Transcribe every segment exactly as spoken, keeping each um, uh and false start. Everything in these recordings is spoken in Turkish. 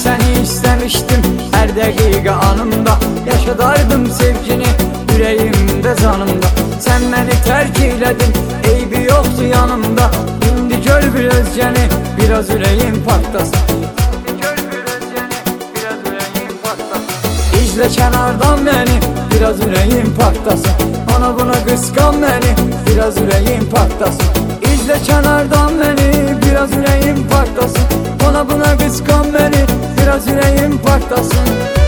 seni istemiştim, her dakika anımda yaşadardım sevgini, yüreğimde zanımda. Sen beni terk eyledin, eybi yoktu yanımda. Şimdi gör bir özgeni, biraz yüreğim patlasın. İzle kenardan beni, biraz yüreğim patlasın. Ona buna kıskan beni, biraz yüreğim patlasın. İzle kenardan beni, biraz yüreğim patlasın. Ona buna kıskan beni, biraz yüreğim patlasın.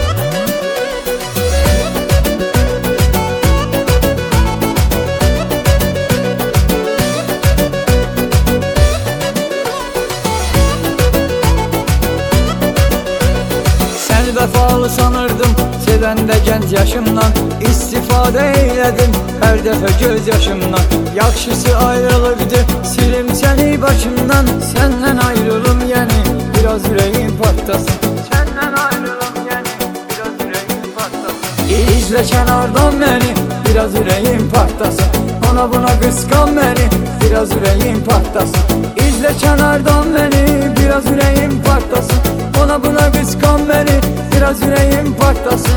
Seni vefalı sanırdım, seven de genç yaşımdan. İstifade eyledim her defa göz yaşımdan. Yakşısı ayrılıktı, silim seni başımdan. Senden ayrılım yeni, biraz yüreğim patlasın. Senden ayrılım yeni, biraz yüreğim patlasın. İzle kenardan beni, biraz yüreğim patlasın. Ona buna kıskan beni, biraz yüreğim patlasın. İzle kenardan beni, biraz yüreğim patlasın. Ona buna kıskan beni, biraz yüreğim patlasın.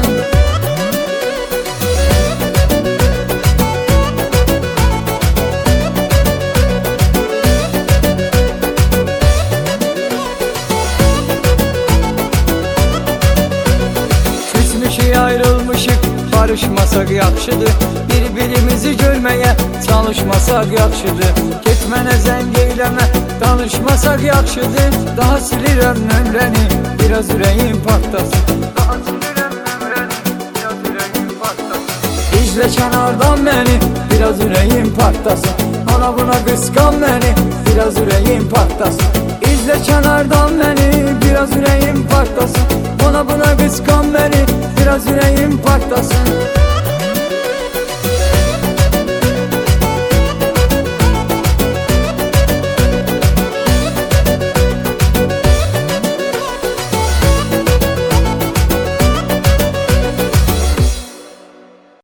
Küsmüşük ayrılmışık, barışmasak yakşıdır. Birbirimizi görmeye çalışmasak yakşıdır. Gitmene zeng eyleme, danışmasak yakşıdır. Daha silirəm nömrəni, biraz yüreğim patlasın. Daha silirəm nömrəni, biraz yüreğim patlasın. İzle kenardan beni, biraz yüreğim patlasın. Ona buna kıskan beni, biraz yüreğim patlasın. İzle kenardan beni, biraz yüreğim patlasın. Ona buna kıskan beni, biraz yüreğim patlasın.